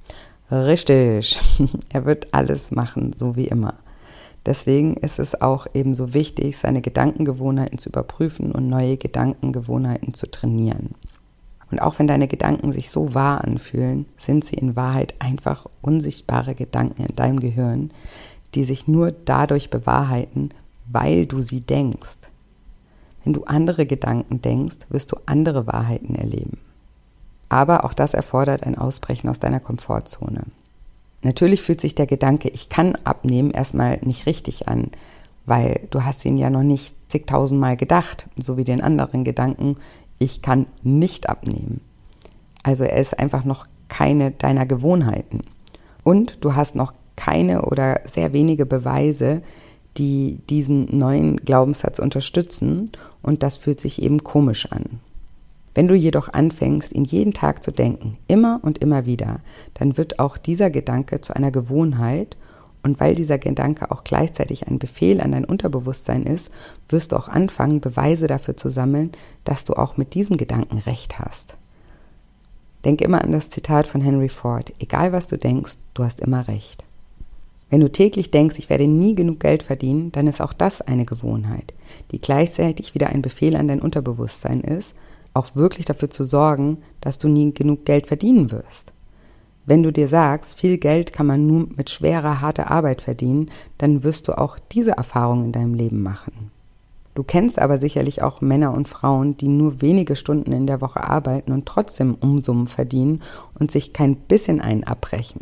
Richtig, er wird alles machen so wie immer. Deswegen ist es auch eben so wichtig, seine Gedankengewohnheiten zu überprüfen und neue Gedankengewohnheiten zu trainieren. Und auch wenn deine Gedanken sich so wahr anfühlen, sind sie in Wahrheit einfach unsichtbare Gedanken in deinem Gehirn, die sich nur dadurch bewahrheiten, weil du sie denkst. Wenn du andere Gedanken denkst, wirst du andere Wahrheiten erleben. Aber auch das erfordert ein Ausbrechen aus deiner Komfortzone. Natürlich fühlt sich der Gedanke, ich kann abnehmen, erstmal nicht richtig an, weil du hast ihn ja noch nicht zigtausendmal gedacht, so wie den anderen Gedanken, ich kann nicht abnehmen. Also er ist einfach noch keine deiner Gewohnheiten. Und du hast noch keine oder sehr wenige Beweise, die diesen neuen Glaubenssatz unterstützen. Und das fühlt sich eben komisch an. Wenn du jedoch anfängst, ihn jeden Tag zu denken, immer und immer wieder, dann wird auch dieser Gedanke zu einer Gewohnheit. Und weil dieser Gedanke auch gleichzeitig ein Befehl an dein Unterbewusstsein ist, wirst du auch anfangen, Beweise dafür zu sammeln, dass du auch mit diesem Gedanken recht hast. Denk immer an das Zitat von Henry Ford: Egal was du denkst, du hast immer recht. Wenn du täglich denkst, ich werde nie genug Geld verdienen, dann ist auch das eine Gewohnheit, die gleichzeitig wieder ein Befehl an dein Unterbewusstsein ist, auch wirklich dafür zu sorgen, dass du nie genug Geld verdienen wirst. Wenn du dir sagst, viel Geld kann man nur mit schwerer, harter Arbeit verdienen, dann wirst du auch diese Erfahrung in deinem Leben machen. Du kennst aber sicherlich auch Männer und Frauen, die nur wenige Stunden in der Woche arbeiten und trotzdem Unsummen verdienen und sich kein bisschen einen abbrechen.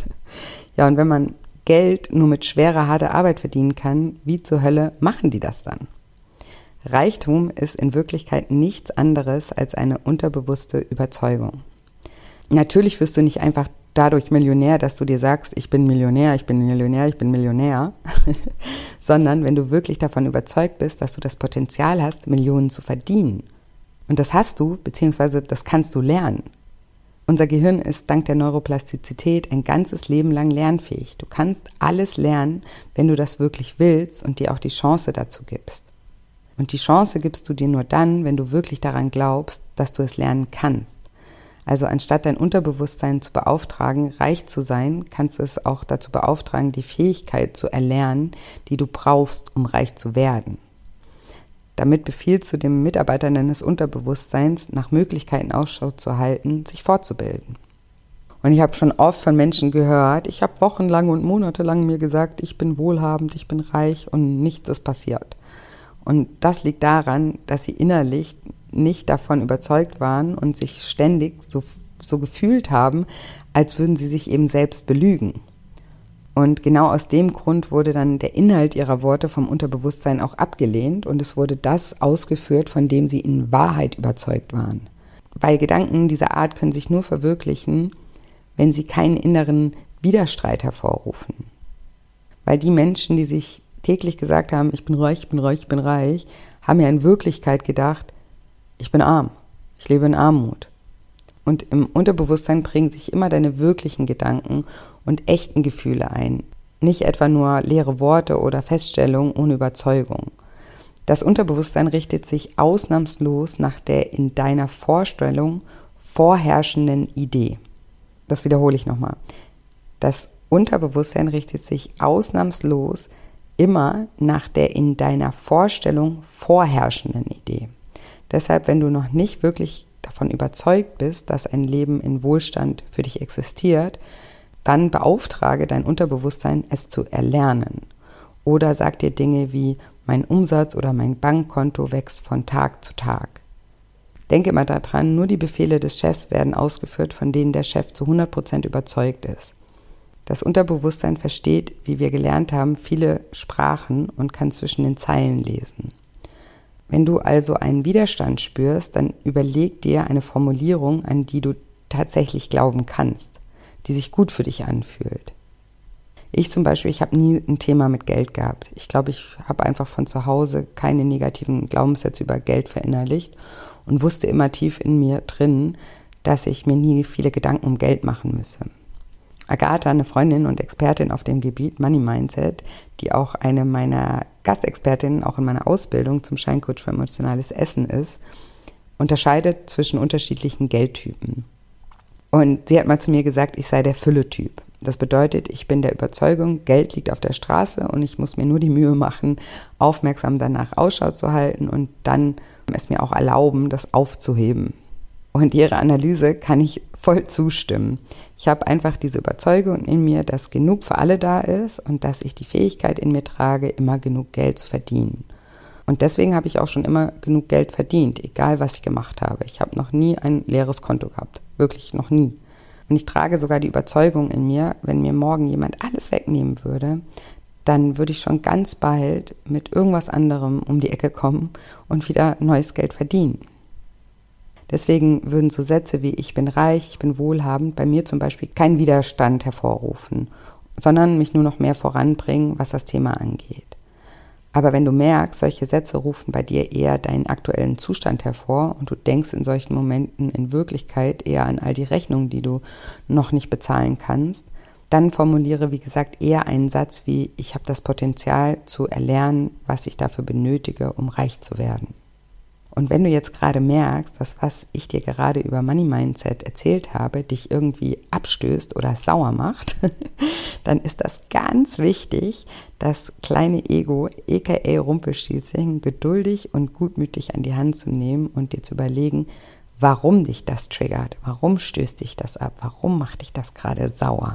Ja, und wenn man Geld nur mit schwerer, harter Arbeit verdienen kann, wie zur Hölle machen die das dann? Reichtum ist in Wirklichkeit nichts anderes als eine unterbewusste Überzeugung. Natürlich wirst du nicht einfach dadurch Millionär, dass du dir sagst, ich bin Millionär, ich bin Millionär, ich bin Millionär, sondern wenn du wirklich davon überzeugt bist, dass du das Potenzial hast, Millionen zu verdienen. Und das hast du, beziehungsweise das kannst du lernen. Unser Gehirn ist dank der Neuroplastizität ein ganzes Leben lang lernfähig. Du kannst alles lernen, wenn du das wirklich willst und dir auch die Chance dazu gibst. Und die Chance gibst du dir nur dann, wenn du wirklich daran glaubst, dass du es lernen kannst. Also anstatt dein Unterbewusstsein zu beauftragen, reich zu sein, kannst du es auch dazu beauftragen, die Fähigkeit zu erlernen, die du brauchst, um reich zu werden. Damit befiehlst du dem Mitarbeiter deines Unterbewusstseins, nach Möglichkeiten Ausschau zu halten, sich fortzubilden. Und ich habe schon oft von Menschen gehört, ich habe wochenlang und monatelang mir gesagt, ich bin wohlhabend, ich bin reich und nichts ist passiert. Und das liegt daran, dass sie innerlich nicht davon überzeugt waren und sich ständig so gefühlt haben, als würden sie sich eben selbst belügen. Und genau aus dem Grund wurde dann der Inhalt ihrer Worte vom Unterbewusstsein auch abgelehnt und es wurde das ausgeführt, von dem sie in Wahrheit überzeugt waren. Weil Gedanken dieser Art können sich nur verwirklichen, wenn sie keinen inneren Widerstreit hervorrufen. Weil die Menschen, die sich täglich gesagt haben, ich bin reich, ich bin reich, ich bin reich, haben ja in Wirklichkeit gedacht, ich bin arm, ich lebe in Armut. Und im Unterbewusstsein prägen sich immer deine wirklichen Gedanken und echten Gefühle ein. Nicht etwa nur leere Worte oder Feststellungen ohne Überzeugung. Das Unterbewusstsein richtet sich ausnahmslos nach der in deiner Vorstellung vorherrschenden Idee. Das wiederhole ich nochmal. Das Unterbewusstsein richtet sich ausnahmslos immer nach der in deiner Vorstellung vorherrschenden Idee. Deshalb, wenn du noch nicht wirklich davon überzeugt bist, dass ein Leben in Wohlstand für dich existiert, dann beauftrage dein Unterbewusstsein, es zu erlernen. Oder sag dir Dinge wie, mein Umsatz oder mein Bankkonto wächst von Tag zu Tag. Denke immer daran, nur die Befehle des Chefs werden ausgeführt, von denen der Chef zu 100% überzeugt ist. Das Unterbewusstsein versteht, wie wir gelernt haben, viele Sprachen und kann zwischen den Zeilen lesen. Wenn du also einen Widerstand spürst, dann überleg dir eine Formulierung, an die du tatsächlich glauben kannst, die sich gut für dich anfühlt. Ich zum Beispiel, ich habe nie ein Thema mit Geld gehabt. Ich glaube, ich habe einfach von zu Hause keine negativen Glaubenssätze über Geld verinnerlicht und wusste immer tief in mir drin, dass ich mir nie viele Gedanken um Geld machen müsse. Agatha, eine Freundin und Expertin auf dem Gebiet Money Mindset, die auch eine meiner Gastexpertinnen auch in meiner Ausbildung zum Scheincoach für emotionales Essen ist, unterscheidet zwischen unterschiedlichen Geldtypen. Und sie hat mal zu mir gesagt, ich sei der Fülle-Typ. Das bedeutet, ich bin der Überzeugung, Geld liegt auf der Straße und ich muss mir nur die Mühe machen, aufmerksam danach Ausschau zu halten und dann es mir auch erlauben, das aufzuheben. Und ihre Analyse kann ich voll zustimmen. Ich habe einfach diese Überzeugung in mir, dass genug für alle da ist und dass ich die Fähigkeit in mir trage, immer genug Geld zu verdienen. Und deswegen habe ich auch schon immer genug Geld verdient, egal was ich gemacht habe. Ich habe noch nie ein leeres Konto gehabt, wirklich noch nie. Und ich trage sogar die Überzeugung in mir, wenn mir morgen jemand alles wegnehmen würde, dann würde ich schon ganz bald mit irgendwas anderem um die Ecke kommen und wieder neues Geld verdienen. Deswegen würden so Sätze wie ich bin reich, ich bin wohlhabend bei mir zum Beispiel keinen Widerstand hervorrufen, sondern mich nur noch mehr voranbringen, was das Thema angeht. Aber wenn du merkst, solche Sätze rufen bei dir eher deinen aktuellen Zustand hervor und du denkst in solchen Momenten in Wirklichkeit eher an all die Rechnungen, die du noch nicht bezahlen kannst, dann formuliere, wie gesagt, eher einen Satz wie ich habe das Potenzial zu erlernen, was ich dafür benötige, um reich zu werden. Und wenn du jetzt gerade merkst, dass was ich dir gerade über Money Mindset erzählt habe, dich irgendwie abstößt oder sauer macht, dann ist das ganz wichtig, das kleine Ego, aka Rumpelstilzchen, geduldig und gutmütig an die Hand zu nehmen und dir zu überlegen, warum dich das triggert, warum stößt dich das ab, warum macht dich das gerade sauer.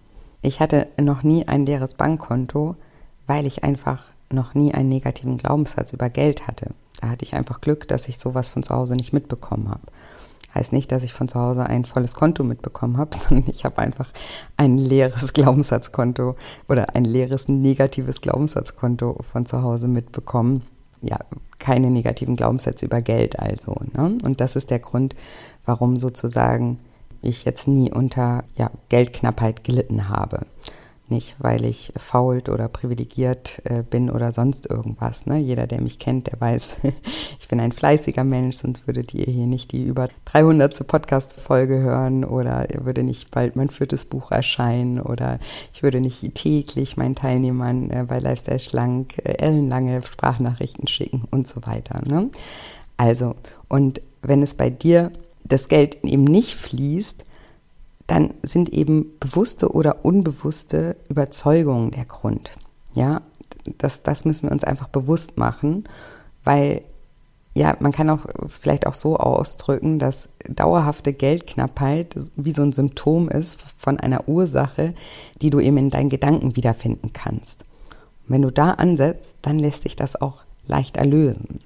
Ich hatte noch nie ein leeres Bankkonto, weil ich einfach noch nie einen negativen Glaubenssatz über Geld hatte. Da hatte ich einfach Glück, dass ich sowas von zu Hause nicht mitbekommen habe. Heißt nicht, dass ich von zu Hause ein volles Konto mitbekommen habe, sondern ich habe einfach ein leeres Glaubenssatzkonto oder ein leeres negatives Glaubenssatzkonto von zu Hause mitbekommen. Ja, keine negativen Glaubenssätze über Geld also. Ne? Und das ist der Grund, warum sozusagen ich jetzt nie unter Geldknappheit gelitten habe. Nicht, weil ich faul oder privilegiert bin oder sonst irgendwas. Ne? Jeder, der mich kennt, der weiß, ich bin ein fleißiger Mensch, sonst würdet ihr hier nicht die über 300. Podcast-Folge hören oder würde nicht bald mein 4. Buch erscheinen oder ich würde nicht täglich meinen Teilnehmern bei Lifestyle Schlank ellenlange Sprachnachrichten schicken und so weiter. Ne? Also, und wenn es bei dir das Geld eben nicht fließt, dann sind eben bewusste oder unbewusste Überzeugungen der Grund. Ja, das müssen wir uns einfach bewusst machen, weil ja, man kann auch es vielleicht auch so ausdrücken, dass dauerhafte Geldknappheit wie so ein Symptom ist von einer Ursache, die du eben in deinen Gedanken wiederfinden kannst. Und wenn du da ansetzt, dann lässt sich das auch leicht erlösen.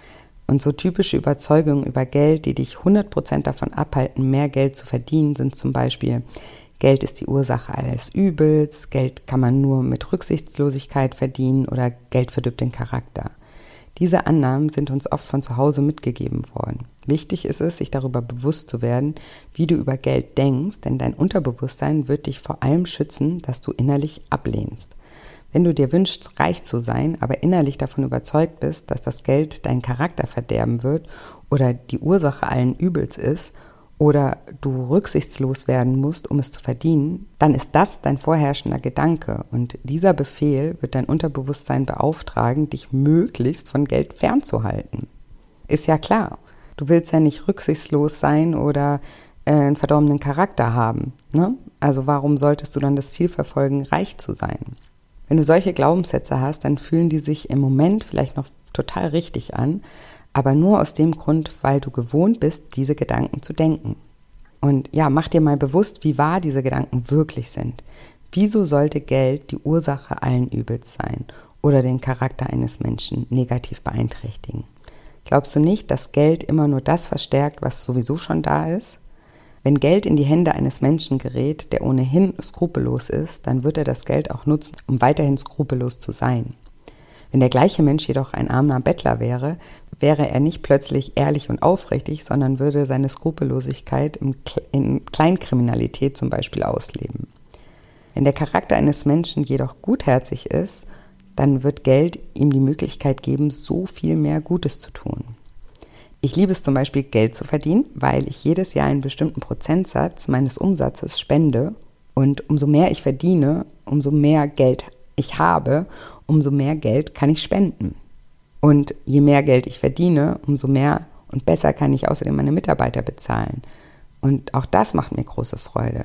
Und so typische Überzeugungen über Geld, die dich 100% davon abhalten, mehr Geld zu verdienen, sind zum Beispiel, Geld ist die Ursache alles Übels, Geld kann man nur mit Rücksichtslosigkeit verdienen oder Geld verdirbt den Charakter. Diese Annahmen sind uns oft von zu Hause mitgegeben worden. Wichtig ist es, sich darüber bewusst zu werden, wie du über Geld denkst, denn dein Unterbewusstsein wird dich vor allem schützen, dass du innerlich ablehnst. Wenn du dir wünschst, reich zu sein, aber innerlich davon überzeugt bist, dass das Geld deinen Charakter verderben wird oder die Ursache allen Übels ist oder du rücksichtslos werden musst, um es zu verdienen, dann ist das dein vorherrschender Gedanke und dieser Befehl wird dein Unterbewusstsein beauftragen, dich möglichst von Geld fernzuhalten. Ist ja klar. Du willst ja nicht rücksichtslos sein oder einen verdorbenen Charakter haben, ne? Also warum solltest du dann das Ziel verfolgen, reich zu sein? Wenn du solche Glaubenssätze hast, dann fühlen die sich im Moment vielleicht noch total richtig an, aber nur aus dem Grund, weil du gewohnt bist, diese Gedanken zu denken. Und ja, mach dir mal bewusst, wie wahr diese Gedanken wirklich sind. Wieso sollte Geld die Ursache allen Übels sein oder den Charakter eines Menschen negativ beeinträchtigen? Glaubst du nicht, dass Geld immer nur das verstärkt, was sowieso schon da ist? Wenn Geld in die Hände eines Menschen gerät, der ohnehin skrupellos ist, dann wird er das Geld auch nutzen, um weiterhin skrupellos zu sein. Wenn der gleiche Mensch jedoch ein armer Bettler wäre, wäre er nicht plötzlich ehrlich und aufrichtig, sondern würde seine Skrupellosigkeit in Kleinkriminalität zum Beispiel ausleben. Wenn der Charakter eines Menschen jedoch gutherzig ist, dann wird Geld ihm die Möglichkeit geben, so viel mehr Gutes zu tun. Ich liebe es zum Beispiel, Geld zu verdienen, weil ich jedes Jahr einen bestimmten Prozentsatz meines Umsatzes spende und umso mehr ich verdiene, umso mehr Geld ich habe, umso mehr Geld kann ich spenden. Und je mehr Geld ich verdiene, umso mehr und besser kann ich außerdem meine Mitarbeiter bezahlen. Und auch das macht mir große Freude.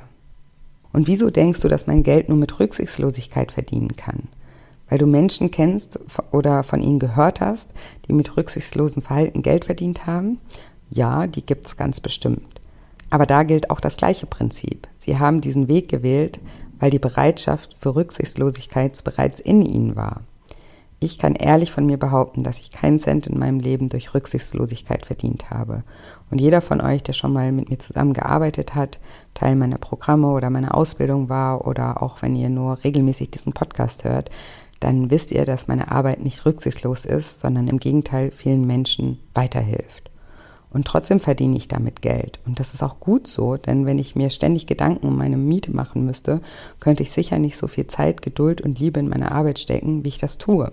Und wieso denkst du, dass man Geld nur mit Rücksichtslosigkeit verdienen kann? Weil du Menschen kennst oder von ihnen gehört hast, die mit rücksichtslosem Verhalten Geld verdient haben? Ja, die gibt es ganz bestimmt. Aber da gilt auch das gleiche Prinzip. Sie haben diesen Weg gewählt, weil die Bereitschaft für Rücksichtslosigkeit bereits in ihnen war. Ich kann ehrlich von mir behaupten, dass ich keinen Cent in meinem Leben durch Rücksichtslosigkeit verdient habe. Und jeder von euch, der schon mal mit mir zusammengearbeitet hat, Teil meiner Programme oder meiner Ausbildung war oder auch wenn ihr nur regelmäßig diesen Podcast hört, dann wisst ihr, dass meine Arbeit nicht rücksichtslos ist, sondern im Gegenteil vielen Menschen weiterhilft. Und trotzdem verdiene ich damit Geld. Und das ist auch gut so, denn wenn ich mir ständig Gedanken um meine Miete machen müsste, könnte ich sicher nicht so viel Zeit, Geduld und Liebe in meine Arbeit stecken, wie ich das tue.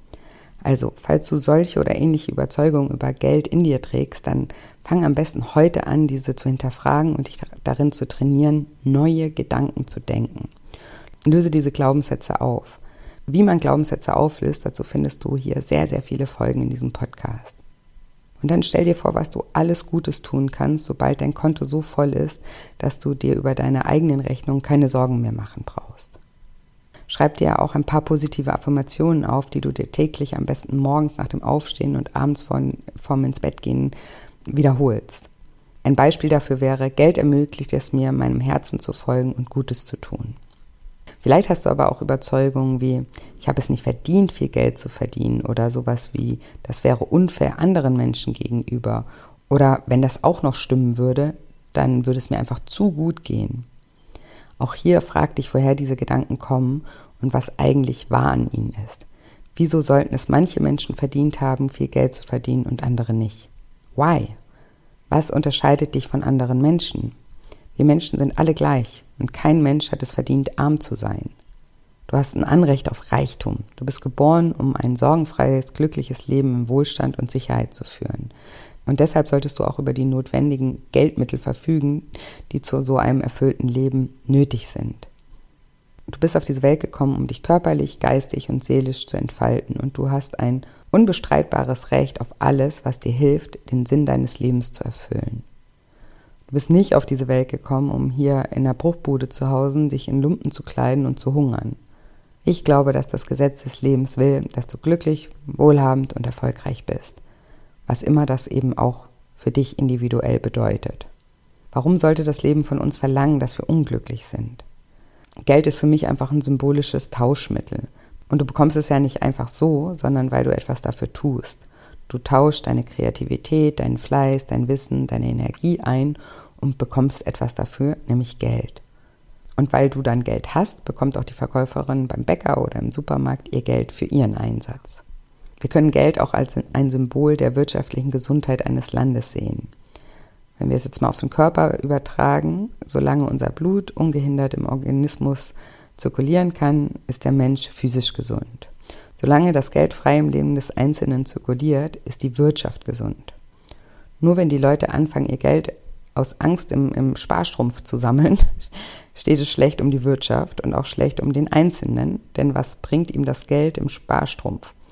Also, falls du solche oder ähnliche Überzeugungen über Geld in dir trägst, dann fang am besten heute an, diese zu hinterfragen und dich darin zu trainieren, neue Gedanken zu denken. Löse diese Glaubenssätze auf. Wie man Glaubenssätze auflöst, dazu findest du hier sehr, sehr viele Folgen in diesem Podcast. Und dann stell dir vor, was du alles Gutes tun kannst, sobald dein Konto so voll ist, dass du dir über deine eigenen Rechnungen keine Sorgen mehr machen brauchst. Schreib dir auch ein paar positive Affirmationen auf, die du dir täglich am besten morgens nach dem Aufstehen und abends vorm ins Bett gehen wiederholst. Ein Beispiel dafür wäre: Geld ermöglicht es mir, meinem Herzen zu folgen und Gutes zu tun. Vielleicht hast du aber auch Überzeugungen wie: Ich habe es nicht verdient, viel Geld zu verdienen, oder sowas wie: Das wäre unfair anderen Menschen gegenüber, oder wenn das auch noch stimmen würde, dann würde es mir einfach zu gut gehen. Auch hier frag dich, woher diese Gedanken kommen und was eigentlich wahr an ihnen ist. Wieso sollten es manche Menschen verdient haben, viel Geld zu verdienen und andere nicht? Why? Was unterscheidet dich von anderen Menschen? Wir Menschen sind alle gleich und kein Mensch hat es verdient, arm zu sein. Du hast ein Anrecht auf Reichtum. Du bist geboren, um ein sorgenfreies, glückliches Leben im Wohlstand und Sicherheit zu führen. Und deshalb solltest du auch über die notwendigen Geldmittel verfügen, die zu so einem erfüllten Leben nötig sind. Du bist auf diese Welt gekommen, um dich körperlich, geistig und seelisch zu entfalten, und du hast ein unbestreitbares Recht auf alles, was dir hilft, den Sinn deines Lebens zu erfüllen. Du bist nicht auf diese Welt gekommen, um hier in der Bruchbude zu hausen, dich in Lumpen zu kleiden und zu hungern. Ich glaube, dass das Gesetz des Lebens will, dass du glücklich, wohlhabend und erfolgreich bist. Was immer das eben auch für dich individuell bedeutet. Warum sollte das Leben von uns verlangen, dass wir unglücklich sind? Geld ist für mich einfach ein symbolisches Tauschmittel. Und du bekommst es ja nicht einfach so, sondern weil du etwas dafür tust. Du tauschst deine Kreativität, deinen Fleiß, dein Wissen, deine Energie ein und bekommst etwas dafür, nämlich Geld. Und weil du dann Geld hast, bekommt auch die Verkäuferin beim Bäcker oder im Supermarkt ihr Geld für ihren Einsatz. Wir können Geld auch als ein Symbol der wirtschaftlichen Gesundheit eines Landes sehen. Wenn wir es jetzt mal auf den Körper übertragen, solange unser Blut ungehindert im Organismus zirkulieren kann, ist der Mensch physisch gesund. Solange das Geld frei im Leben des Einzelnen zirkuliert, ist die Wirtschaft gesund. Nur wenn die Leute anfangen, ihr Geld aus Angst im Sparstrumpf zu sammeln, steht es schlecht um die Wirtschaft und auch schlecht um den Einzelnen, denn was bringt ihm das Geld im Sparstrumpf?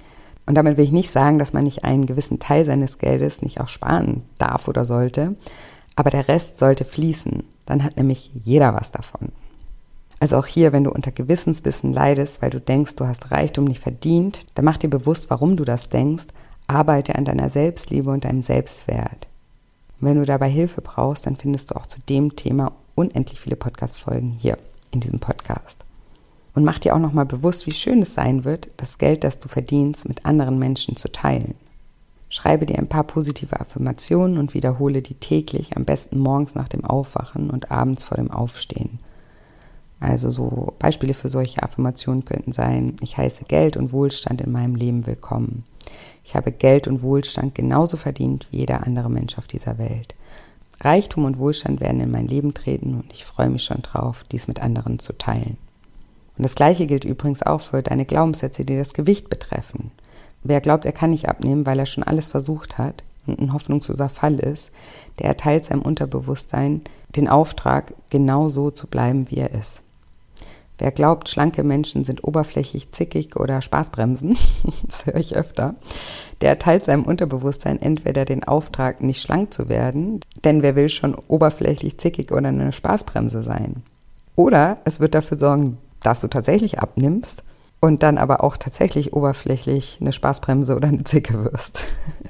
Und damit will ich nicht sagen, dass man nicht einen gewissen Teil seines Geldes nicht auch sparen darf oder sollte, aber der Rest sollte fließen. Dann hat nämlich jeder was davon. Also auch hier, wenn du unter Gewissensbissen leidest, weil du denkst, du hast Reichtum nicht verdient, dann mach dir bewusst, warum du das denkst, arbeite an deiner Selbstliebe und deinem Selbstwert. Und wenn du dabei Hilfe brauchst, dann findest du auch zu dem Thema unendlich viele Podcast-Folgen hier in diesem Podcast. Und mach dir auch nochmal bewusst, wie schön es sein wird, das Geld, das du verdienst, mit anderen Menschen zu teilen. Schreibe dir ein paar positive Affirmationen und wiederhole die täglich, am besten morgens nach dem Aufwachen und abends vor dem Aufstehen. Also so Beispiele für solche Affirmationen könnten sein: Ich heiße Geld und Wohlstand in meinem Leben willkommen. Ich habe Geld und Wohlstand genauso verdient wie jeder andere Mensch auf dieser Welt. Reichtum und Wohlstand werden in mein Leben treten und ich freue mich schon drauf, dies mit anderen zu teilen. Und das Gleiche gilt übrigens auch für deine Glaubenssätze, die das Gewicht betreffen. Wer glaubt, er kann nicht abnehmen, weil er schon alles versucht hat und ein hoffnungsloser Fall ist, der erteilt seinem Unterbewusstsein den Auftrag, genau so zu bleiben, wie er ist. Wer glaubt, schlanke Menschen sind oberflächlich, zickig oder Spaßbremsen, das höre ich öfter, der erteilt seinem Unterbewusstsein entweder den Auftrag, nicht schlank zu werden, denn wer will schon oberflächlich, zickig oder eine Spaßbremse sein? Oder es wird dafür sorgen, dass du tatsächlich abnimmst und dann aber auch tatsächlich oberflächlich eine Spaßbremse oder eine Zicke wirst.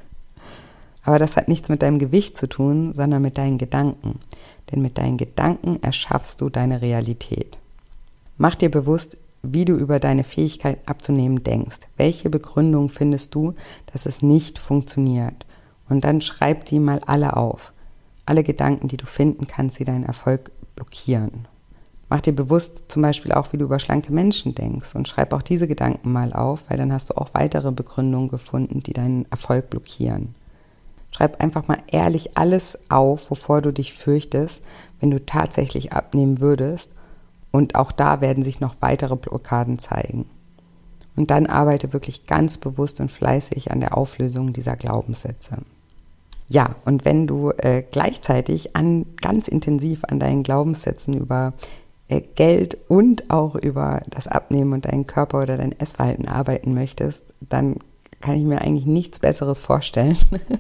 Aber das hat nichts mit deinem Gewicht zu tun, sondern mit deinen Gedanken. Denn mit deinen Gedanken erschaffst du deine Realität. Mach dir bewusst, wie du über deine Fähigkeit abzunehmen denkst. Welche Begründung findest du, dass es nicht funktioniert? Und dann schreib die mal alle auf. Alle Gedanken, die du finden kannst, die deinen Erfolg blockieren. Mach dir bewusst zum Beispiel auch, wie du über schlanke Menschen denkst und schreib auch diese Gedanken mal auf, weil dann hast du auch weitere Begründungen gefunden, die deinen Erfolg blockieren. Schreib einfach mal ehrlich alles auf, wovor du dich fürchtest, wenn du tatsächlich abnehmen würdest. Und auch da werden sich noch weitere Blockaden zeigen. Und dann arbeite wirklich ganz bewusst und fleißig an der Auflösung dieser Glaubenssätze. Ja, und wenn du gleichzeitig ganz intensiv an deinen Glaubenssätzen über Geld und auch über das Abnehmen und deinen Körper oder dein Essverhalten arbeiten möchtest, dann kann ich mir eigentlich nichts Besseres vorstellen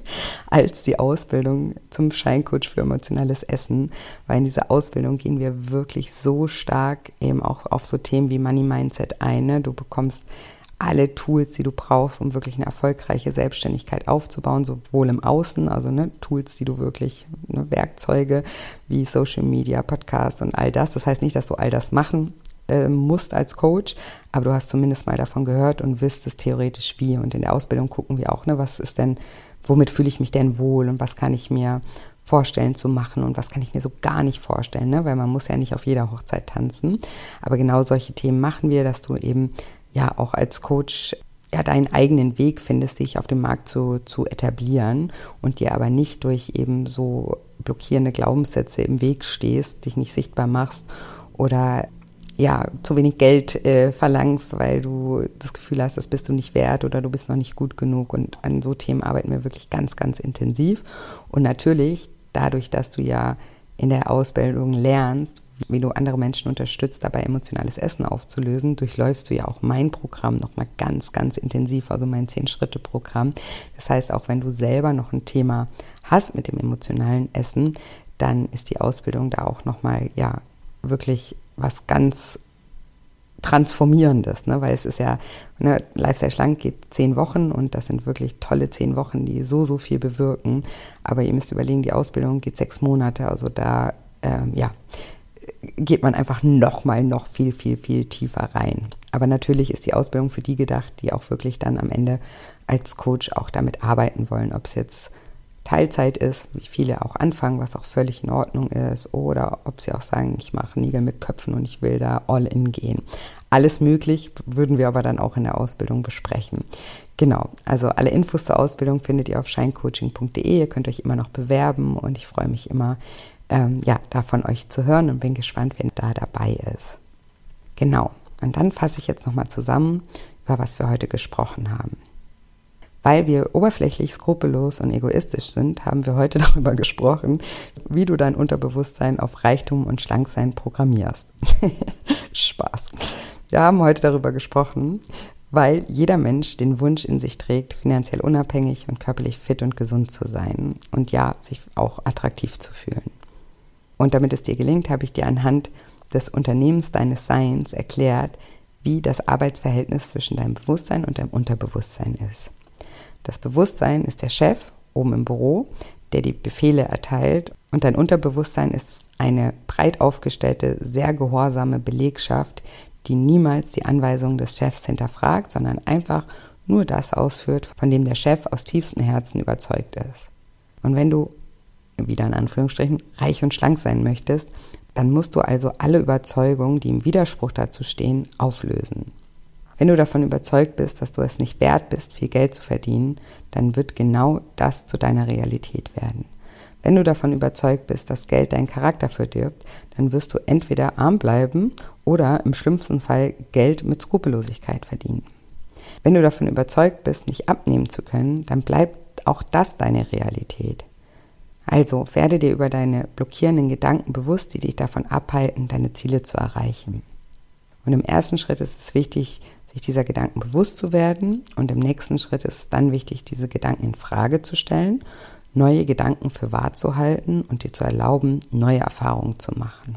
als die Ausbildung zum Scheincoach für emotionales Essen, weil in dieser Ausbildung gehen wir wirklich so stark eben auch auf so Themen wie Money Mindset ein. Ne? Du bekommst alle Tools, die du brauchst, um wirklich eine erfolgreiche Selbstständigkeit aufzubauen, sowohl im Außen, also Tools, die du wirklich, Werkzeuge wie Social Media, Podcasts und all das. Das heißt nicht, dass du all das machen musst als Coach, aber du hast zumindest mal davon gehört und wüsstest theoretisch wie. Und in der Ausbildung gucken wir auch, was ist denn, womit fühle ich mich denn wohl und was kann ich mir vorstellen zu machen und was kann ich mir so gar nicht vorstellen, weil man muss ja nicht auf jeder Hochzeit tanzen. Aber genau solche Themen machen wir, dass du eben ja auch als Coach deinen eigenen Weg findest, dich auf dem Markt zu etablieren und dir aber nicht durch eben so blockierende Glaubenssätze im Weg stehst, dich nicht sichtbar machst oder zu wenig Geld verlangst, weil du das Gefühl hast, das bist du nicht wert oder du bist noch nicht gut genug. Und an so Themen arbeiten wir wirklich ganz, ganz intensiv. Und natürlich, dadurch, dass du ja in der Ausbildung lernst, wie du andere Menschen unterstützt, dabei emotionales Essen aufzulösen, durchläufst du ja auch mein Programm nochmal ganz, ganz intensiv, also mein 10-Schritte-Programm. Das heißt, auch wenn du selber noch ein Thema hast mit dem emotionalen Essen, dann ist die Ausbildung da auch nochmal, wirklich was ganz Transformierendes, weil es ist ja, Lifestyle Schlank geht 10 Wochen und das sind wirklich tolle 10 Wochen, die so, so viel bewirken. Aber ihr müsst überlegen, die Ausbildung geht 6 Monate, also da, geht man einfach noch viel, viel, viel tiefer rein. Aber natürlich ist die Ausbildung für die gedacht, die auch wirklich dann am Ende als Coach auch damit arbeiten wollen, ob es jetzt Teilzeit ist, wie viele auch anfangen, was auch völlig in Ordnung ist, oder ob sie auch sagen, ich mache Nägel mit Köpfen und ich will da all in gehen. Alles möglich, würden wir aber dann auch in der Ausbildung besprechen. Genau, also alle Infos zur Ausbildung findet ihr auf shinecoaching.de. Ihr könnt euch immer noch bewerben und ich freue mich immer, da von euch zu hören und bin gespannt, wer da dabei ist. Genau, und dann fasse ich jetzt nochmal zusammen, über was wir heute gesprochen haben. Weil wir oberflächlich, skrupellos und egoistisch sind, haben wir heute darüber gesprochen, wie du dein Unterbewusstsein auf Reichtum und Schlanksein programmierst. Spaß. Wir haben heute darüber gesprochen, weil jeder Mensch den Wunsch in sich trägt, finanziell unabhängig und körperlich fit und gesund zu sein und ja, sich auch attraktiv zu fühlen. Und damit es dir gelingt, habe ich dir anhand des Unternehmens deines Seins erklärt, wie das Arbeitsverhältnis zwischen deinem Bewusstsein und deinem Unterbewusstsein ist. Das Bewusstsein ist der Chef oben im Büro, der die Befehle erteilt, und dein Unterbewusstsein ist eine breit aufgestellte, sehr gehorsame Belegschaft, die niemals die Anweisungen des Chefs hinterfragt, sondern einfach nur das ausführt, von dem der Chef aus tiefstem Herzen überzeugt ist. Und wenn du, wieder in Anführungsstrichen, reich und schlank sein möchtest, dann musst du also alle Überzeugungen, die im Widerspruch dazu stehen, auflösen. Wenn du davon überzeugt bist, dass du es nicht wert bist, viel Geld zu verdienen, dann wird genau das zu deiner Realität werden. Wenn du davon überzeugt bist, dass Geld deinen Charakter verdirbt, dann wirst du entweder arm bleiben oder im schlimmsten Fall Geld mit Skrupellosigkeit verdienen. Wenn du davon überzeugt bist, nicht abnehmen zu können, dann bleibt auch das deine Realität. Also werde dir über deine blockierenden Gedanken bewusst, die dich davon abhalten, deine Ziele zu erreichen. Und im ersten Schritt ist es wichtig, sich dieser Gedanken bewusst zu werden, und im nächsten Schritt ist es dann wichtig, diese Gedanken in Frage zu stellen, neue Gedanken für wahr zu halten und dir zu erlauben, neue Erfahrungen zu machen.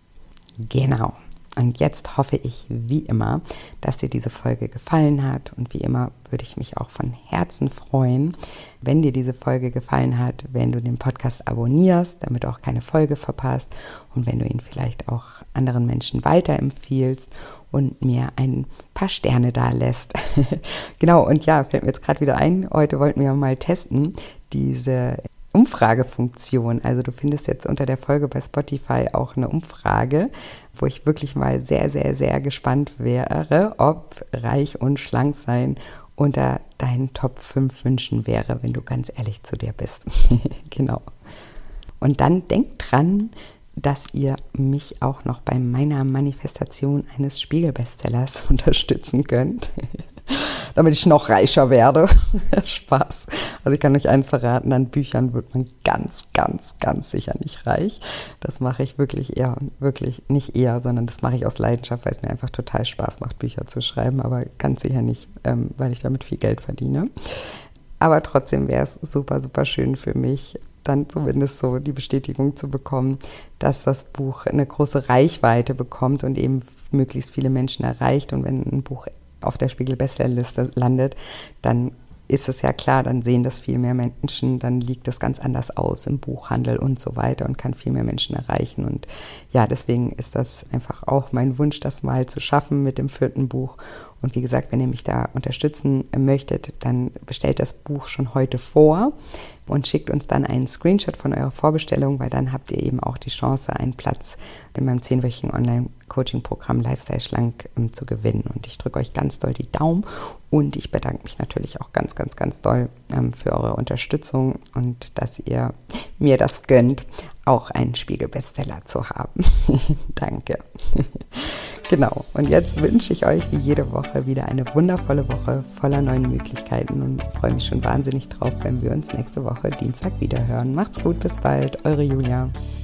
Genau. Und jetzt hoffe ich, wie immer, dass dir diese Folge gefallen hat. Und wie immer würde ich mich auch von Herzen freuen, wenn dir diese Folge gefallen hat, wenn du den Podcast abonnierst, damit du auch keine Folge verpasst, und wenn du ihn vielleicht auch anderen Menschen weiterempfiehlst und mir ein paar Sterne da lässt. Genau, und ja, fällt mir jetzt gerade wieder ein, heute wollten wir mal testen, diese Umfragefunktion. Also du findest jetzt unter der Folge bei Spotify auch eine Umfrage, wo ich wirklich mal sehr, sehr, sehr gespannt wäre, ob reich und schlank sein unter deinen Top 5 Wünschen wäre, wenn du ganz ehrlich zu dir bist. Genau. Und dann denk dran, dass ihr mich auch noch bei meiner Manifestation eines Spiegel-Bestsellers unterstützen könnt, damit ich noch reicher werde. Spaß. Also ich kann euch eins verraten, an Büchern wird man ganz, ganz, ganz sicher nicht reich. Das mache ich wirklich nicht eher, sondern das mache ich aus Leidenschaft, weil es mir einfach total Spaß macht, Bücher zu schreiben, aber ganz sicher nicht, weil ich damit viel Geld verdiene. Aber trotzdem wäre es super, super schön für mich, dann zumindest so die Bestätigung zu bekommen, dass das Buch eine große Reichweite bekommt und eben möglichst viele Menschen erreicht. Und wenn ein Buch auf der Spiegel-Bestsellerliste landet, dann ist es ja klar, dann sehen das viel mehr Menschen, dann liegt das ganz anders aus im Buchhandel und so weiter und kann viel mehr Menschen erreichen. Und ja, deswegen ist das einfach auch mein Wunsch, das mal zu schaffen mit dem 4. Buch. Und wie gesagt, wenn ihr mich da unterstützen möchtet, dann bestellt das Buch schon heute vor und schickt uns dann einen Screenshot von eurer Vorbestellung, weil dann habt ihr eben auch die Chance, einen Platz in meinem 10-wöchigen Online-Coaching-Programm Lifestyle Schlank zu gewinnen. Und ich drücke euch ganz doll die Daumen und ich bedanke mich natürlich auch ganz, ganz, ganz doll für eure Unterstützung und dass ihr mir das gönnt, auch einen Spiegel-Bestseller zu haben. Danke. Genau, und jetzt wünsche ich euch wie jede Woche wieder eine wundervolle Woche voller neuen Möglichkeiten und freue mich schon wahnsinnig drauf, wenn wir uns nächste Woche Dienstag wieder hören. Macht's gut, bis bald, eure Julia.